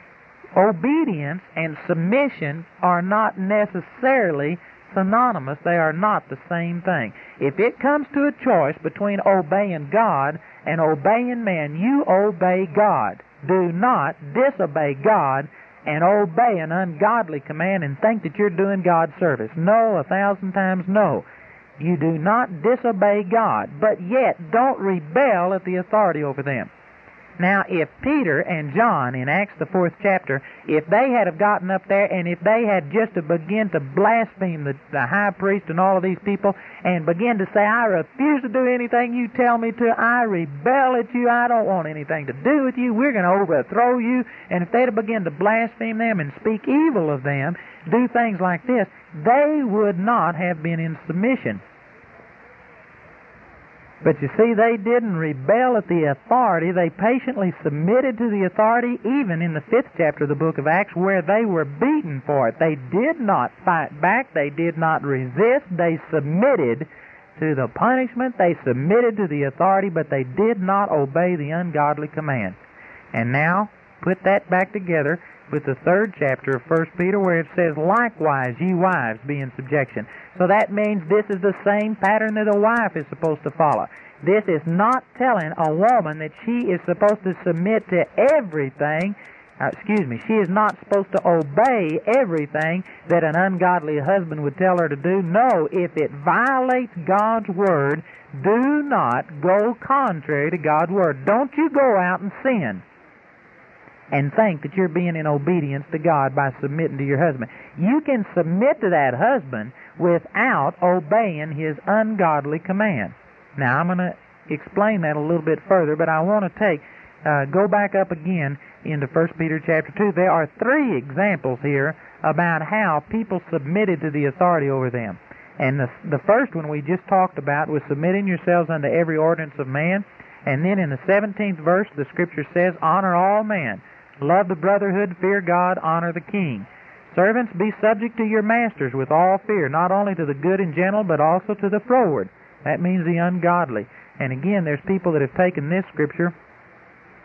[SPEAKER 2] Obedience and submission are not necessarily synonymous. They are not the same thing. If it comes to a choice between obeying God and obeying man, you obey God. Do not disobey God and obey an ungodly command and think that you're doing God's service. No, 1,000 times no. You do not disobey God, but yet don't rebel at the authority over them. Now, if Peter and John in Acts the 4th chapter, if they had have gotten up there and if they had just to begin to blaspheme the high priest and all of these people and begin to say, I refuse to do anything you tell me to, I rebel at you, I don't want anything to do with you, we're going to overthrow you, and if they'd have begun to blaspheme them and speak evil of them, do things like this, they would not have been in submission. But you see, they didn't rebel at the authority. They patiently submitted to the authority, even in the 5th chapter of the book of Acts, where they were beaten for it. They did not fight back. They did not resist. They submitted to the punishment. They submitted to the authority, but they did not obey the ungodly command. And now, put that back together with the 3rd chapter of 1 Peter, where it says, likewise, ye wives, be in subjection. So that means this is the same pattern that a wife is supposed to follow. This is not telling a woman that she is supposed to submit to everything. She is not supposed to obey everything that an ungodly husband would tell her to do. No, if it violates God's word, do not go contrary to God's word. Don't you go out and sin and think that you're being in obedience to God by submitting to your husband. You can submit to that husband without obeying his ungodly command. Now, I'm going to explain that a little bit further, but I want to go back up again into 1 Peter chapter 2. There are 3 examples here about how people submitted to the authority over them. And the first one we just talked about was submitting yourselves unto every ordinance of man. And then in the 17th verse, the Scripture says, honor all men. Love the brotherhood, fear God, honor the king. Servants, be subject to your masters with all fear, not only to the good and gentle, but also to the froward. That means the ungodly. And again, there's people that have taken this Scripture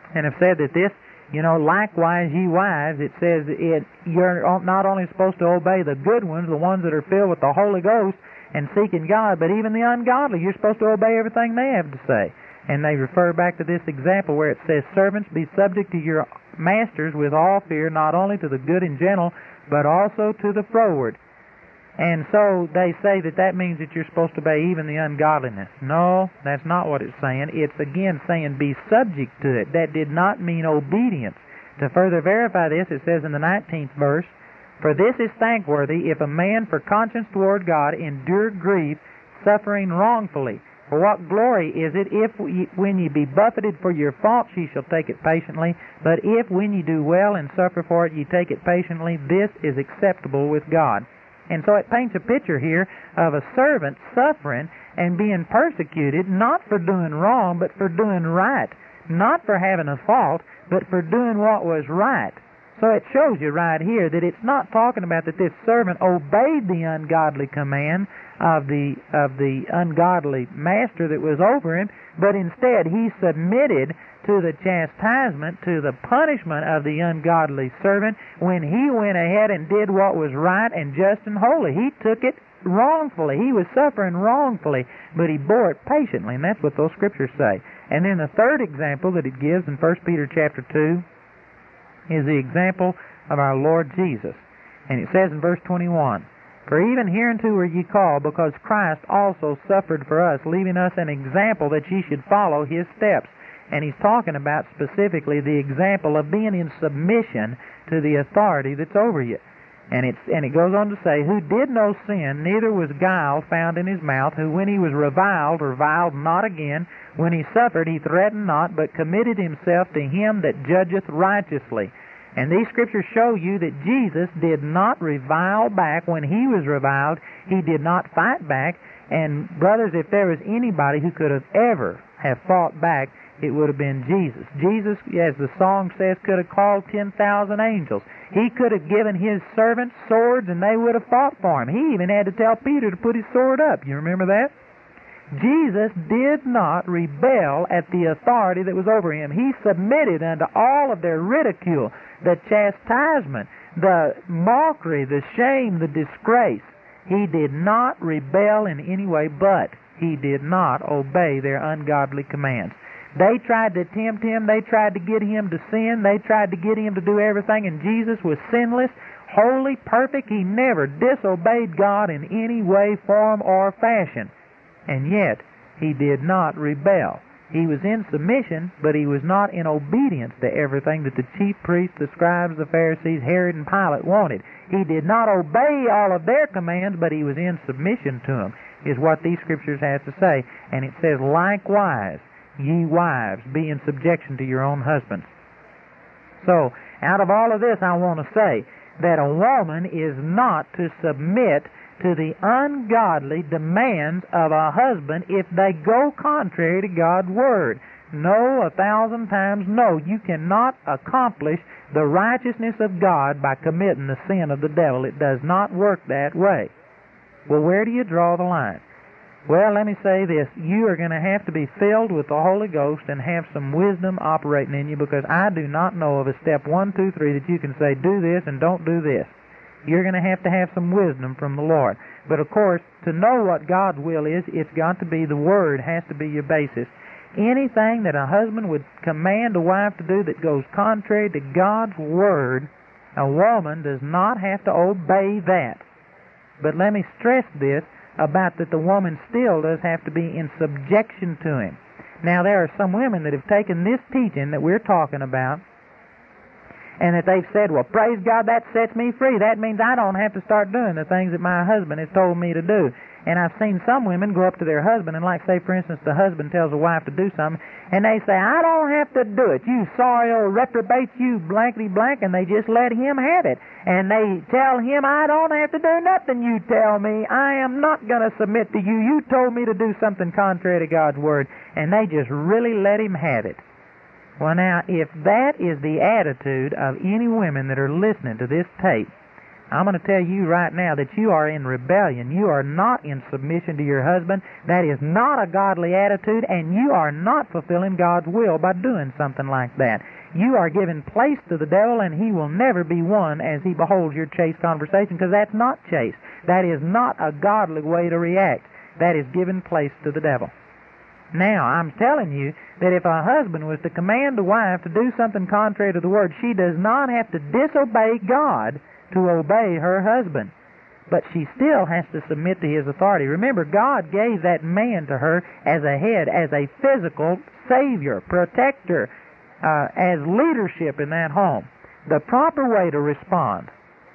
[SPEAKER 2] and have said that this, likewise ye wives, it says you're not only supposed to obey the good ones, the ones that are filled with the Holy Ghost and seeking God, but even the ungodly, you're supposed to obey everything they have to say. And they refer back to this example where it says, servants, be subject to your masters with all fear, not only to the good and gentle, but also to the froward. And so they say that means that you're supposed to obey even the ungodliness. No, that's not what it's saying. It's again saying be subject to it. That did not mean obedience. To further verify this, it says in the 19th verse, for this is thankworthy if a man for conscience toward God endure grief, suffering wrongfully. For what glory is it if when ye be buffeted for your faults ye shall take it patiently, but if when ye do well and suffer for it ye take it patiently, this is acceptable with God. And so it paints a picture here of a servant suffering and being persecuted, not for doing wrong, but for doing right. Not for having a fault, but for doing what was right. So it shows you right here that it's not talking about that this servant obeyed the ungodly command of the ungodly master that was over him, but instead he submitted to the chastisement, to the punishment of the ungodly servant when he went ahead and did what was right and just and holy. He took it wrongfully. He was suffering wrongfully, but he bore it patiently, and that's what those scriptures say. And then the third example that it gives in 1 Peter chapter 2 is the example of our Lord Jesus. And it says in verse 21, for even hereunto were ye called, because Christ also suffered for us, leaving us an example that ye should follow his steps. And he's talking about specifically the example of being in submission to the authority that's over you. And it goes on to say, who did no sin, neither was guile found in his mouth, who when he was reviled not again, when he suffered he threatened not, but committed himself to him that judgeth righteously. And these scriptures show you that Jesus did not revile back when he was reviled. He did not fight back. And brothers, if there was anybody who could have ever have fought back, it would have been Jesus. Jesus, as the song says, could have called 10,000 angels. He could have given his servants swords and they would have fought for him. He even had to tell Peter to put his sword up. You remember that? Jesus did not rebel at the authority that was over him. He submitted unto all of their ridicule, the chastisement, the mockery, the shame, the disgrace. He did not rebel in any way, but he did not obey their ungodly commands. They tried to tempt him. They tried to get him to sin. They tried to get him to do everything, and Jesus was sinless, holy, perfect. He never disobeyed God in any way, form, or fashion. And yet, he did not rebel. He was in submission, but he was not in obedience to everything that the chief priests, the scribes, the Pharisees, Herod, and Pilate wanted. He did not obey all of their commands, but he was in submission to them, is what these scriptures have to say. And it says, likewise, ye wives, be in subjection to your own husbands. So, out of all of this, I want to say that a woman is not to submit to the ungodly demands of a husband if they go contrary to God's Word. No, 1,000 times no. You cannot accomplish the righteousness of God by committing the sin of the devil. It does not work that way. Well, where do you draw the line? Well, let me say this. You are going to have to be filled with the Holy Ghost and have some wisdom operating in you, because I do not know of a step 1, 2, 3 that you can say, do this and don't do this. You're going to have some wisdom from the Lord. But of course, to know what God's will is, it's got to be the Word, has to be your basis. Anything that a husband would command a wife to do that goes contrary to God's Word, a woman does not have to obey that. But let me stress this about that the woman still does have to be in subjection to him. Now, there are some women that have taken this teaching that we're talking about, and that they've said, well, praise God, that sets me free. That means I don't have to start doing the things that my husband has told me to do. And I've seen some women go up to their husband, and like, say, for instance, the husband tells the wife to do something, and they say, I don't have to do it. You sorry old reprobate, you blankety blank, and they just let him have it. And they tell him, I don't have to do nothing you tell me. I am not going to submit to you. You told me to do something contrary to God's Word. And they just really let him have it. Well, now, if that is the attitude of any women that are listening to this tape, I'm going to tell you right now that you are in rebellion. You are not in submission to your husband. That is not a godly attitude, and you are not fulfilling God's will by doing something like that. You are giving place to the devil, and he will never be won as he beholds your chaste conversation, because that's not chaste. That is not a godly way to react. That is giving place to the devil. Now, I'm telling you that if a husband was to command a wife to do something contrary to the Word, she does not have to disobey God to obey her husband. But she still has to submit to his authority. Remember, God gave that man to her as a head, as a physical savior, protector, as leadership in that home. The proper way to respond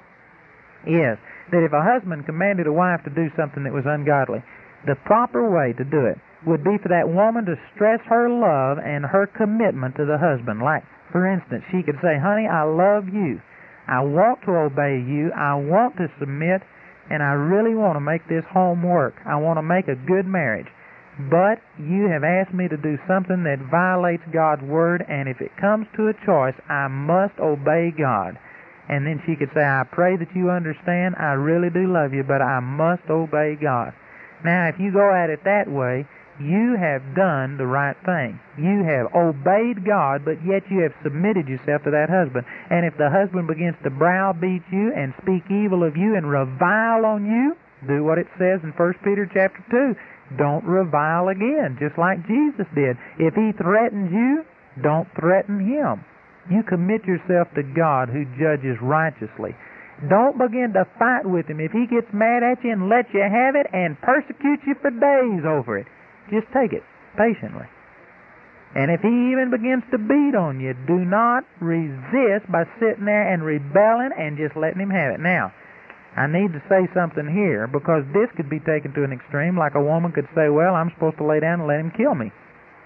[SPEAKER 2] is that if a husband commanded a wife to do something that was ungodly, the proper way to do it would be for that woman to stress her love and her commitment to the husband. Like, for instance, she could say, honey, I love you. I want to obey you. I want to submit, and I really want to make this home work. I want to make a good marriage. But you have asked me to do something that violates God's Word, and if it comes to a choice, I must obey God. And then she could say, I pray that you understand. I really do love you, but I must obey God. Now, if you go at it that way, you have done the right thing. You have obeyed God, but yet you have submitted yourself to that husband. And if the husband begins to browbeat you and speak evil of you and revile on you, do what it says in 1 Peter chapter 2. Don't revile again, just like Jesus did. If he threatens you, don't threaten him. You commit yourself to God who judges righteously. Don't begin to fight with him. If he gets mad at you and lets you have it and persecutes you for days over it, just take it patiently. And if he even begins to beat on you, do not resist by sitting there and rebelling and just letting him have it. Now, I need to say something here, because this could be taken to an extreme, like a woman could say, well, I'm supposed to lay down and let him kill me.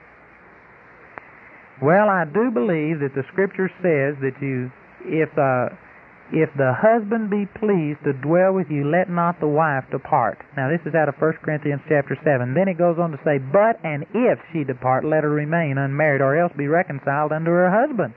[SPEAKER 2] Well, I do believe that the Scripture says that if the husband be pleased to dwell with you, let not the wife depart. Now, this is out of 1 Corinthians chapter 7. Then it goes on to say, but and if she depart, let her remain unmarried, or else be reconciled unto her husband.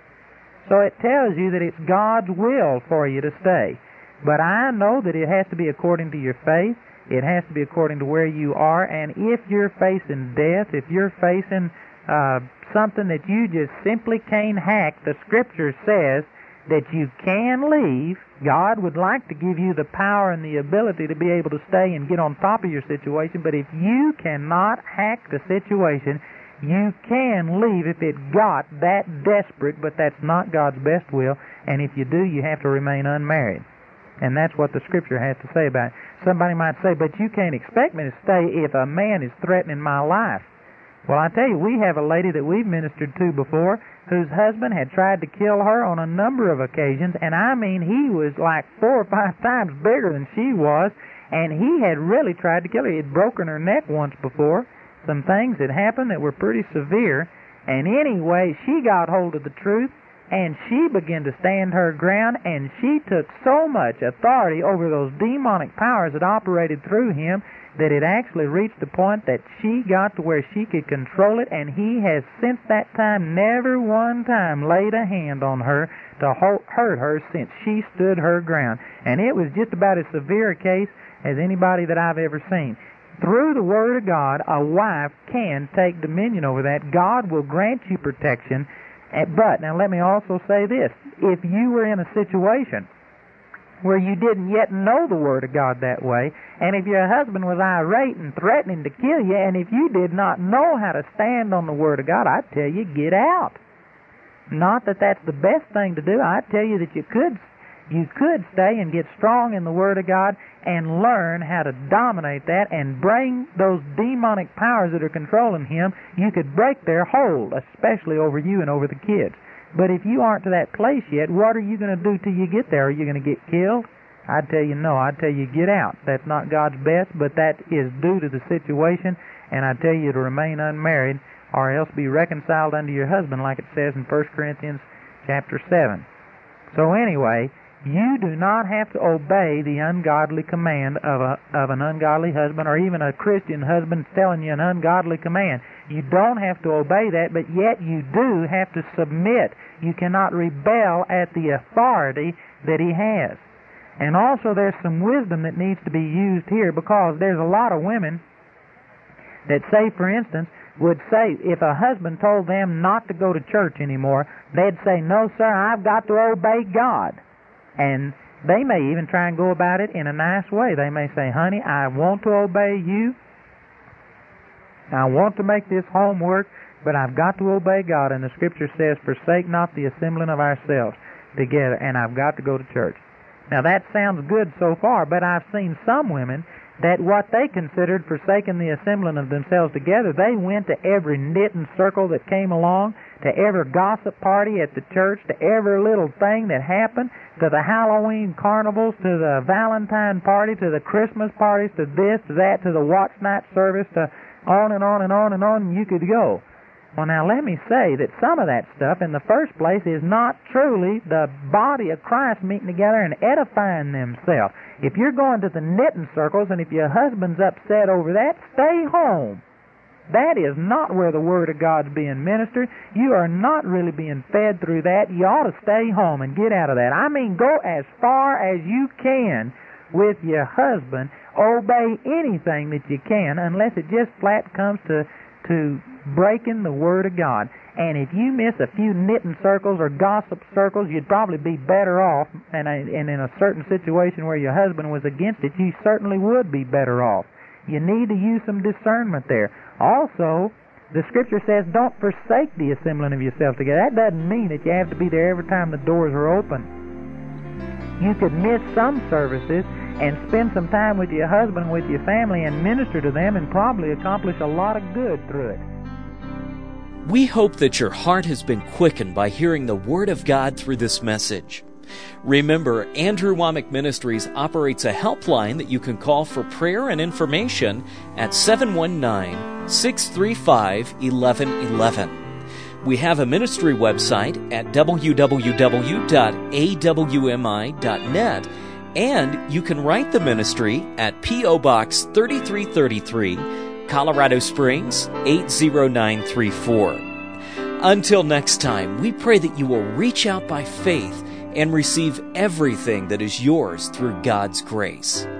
[SPEAKER 2] So it tells you that it's God's will for you to stay. But I know that it has to be according to your faith. It has to be according to where you are. And if you're facing death, if you're facing something that you just simply can't hack, the Scripture says that you can leave. God would like to give you the power and the ability to be able to stay and get on top of your situation, but if you cannot hack the situation, you can leave if it got that desperate, but that's not God's best will, and if you do, you have to remain unmarried. And that's what the Scripture has to say about it. Somebody might say, but you can't expect me to stay if a man is threatening my life. Well, I tell you, we have a lady that we've ministered to before whose husband had tried to kill her on a number of occasions, and I mean, he was like 4 or 5 times bigger than she was, and he had really tried to kill her. He had broken her neck once before. Some things had happened that were pretty severe, and anyway, she got hold of the truth, and she began to stand her ground, and she took so much authority over those demonic powers that operated through him that it actually reached the point that she got to where she could control it, and he has since that time never one time laid a hand on her to hurt her since she stood her ground. And it was just about as severe a case as anybody that I've ever seen. Through the Word of God, a wife can take dominion over that. God will grant you protection. But, now let me also say this, if you were in a situation where you didn't yet know the Word of God that way, and if your husband was irate and threatening to kill you, and if you did not know how to stand on the Word of God, I'd tell you, get out. Not that that's the best thing to do. I'd tell you that you could stay and get strong in the Word of God and learn how to dominate that and bring those demonic powers that are controlling him. You could break their hold, especially over you and over the kids. But if you aren't to that place yet, what are you going to do till you get there? Are you going to get killed? I'd tell you no. I'd tell you get out. That's not God's best, but that is due to the situation, and I'd tell you to remain unmarried or else be reconciled unto your husband, like it says in 1 Corinthians chapter 7. So anyway, you do not have to obey the ungodly command of an ungodly husband, or even a Christian husband telling you an ungodly command. You don't have to obey that, but yet you do have to submit. You cannot rebel at the authority that he has. And also there's some wisdom that needs to be used here, because there's a lot of women that say, for instance, would say if a husband told them not to go to church anymore, they'd say, "No, sir, I've got to obey God." And they may even try and go about it in a nice way. They may say, "Honey, I want to obey you. I want to make this home work, but I've got to obey God. And the Scripture says, forsake not the assembling of ourselves together, and I've got to go to church." Now that sounds good so far, but I've seen some women that what they considered forsaking the assembling of themselves together, they went to every knitting circle that came along, to every gossip party at the church, to every little thing that happened, to the Halloween carnivals, to the Valentine party, to the Christmas parties, to this, to that, to the watch night service, to on and on and on and on, and you could go. Well, now let me say that some of that stuff, in the first place, is not truly the body of Christ meeting together and edifying themselves. If you're going to the knitting circles, and if your husband's upset over that, stay home. That is not where the Word of God's being ministered. You are not really being fed through that. You ought to stay home and get out of that. I mean, go as far as you can with your husband. Obey anything that you can, unless it just flat comes to breaking the Word of God. And if you miss a few knitting circles or gossip circles, you'd probably be better off. And in a certain situation where your husband was against it, you certainly would be better off. You need to use some discernment there. Also, the Scripture says, don't forsake the assembling of yourselves together. That doesn't mean that you have to be there every time the doors are open. You could miss some services and spend some time with your husband, with your family, and minister to them, and probably accomplish a lot of good through it.
[SPEAKER 1] We hope that your heart has been quickened by hearing the Word of God through this message. Remember, Andrew Wommack Ministries operates a helpline that you can call for prayer and information at 719-635-1111. We have a ministry website at www.awmi.net, and you can write the ministry at P.O. Box 3333, Colorado Springs 80934. Until next time, we pray that you will reach out by faith and receive everything that is yours through God's grace.